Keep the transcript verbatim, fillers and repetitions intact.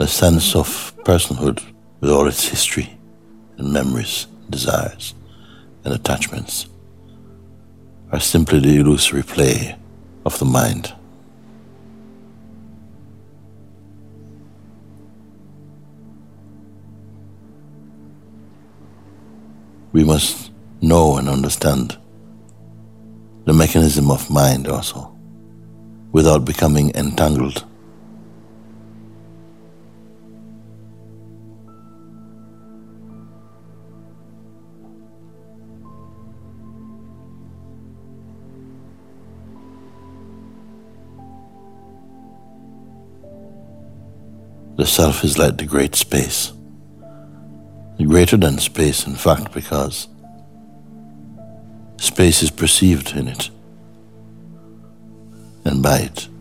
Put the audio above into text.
The sense of personhood with all its history and memories, desires and attachments are simply the illusory play of the mind. We must know and understand the mechanism of mind also, without becoming entangled. The self is like the great space, greater than space in fact, because space is perceived in it and by it.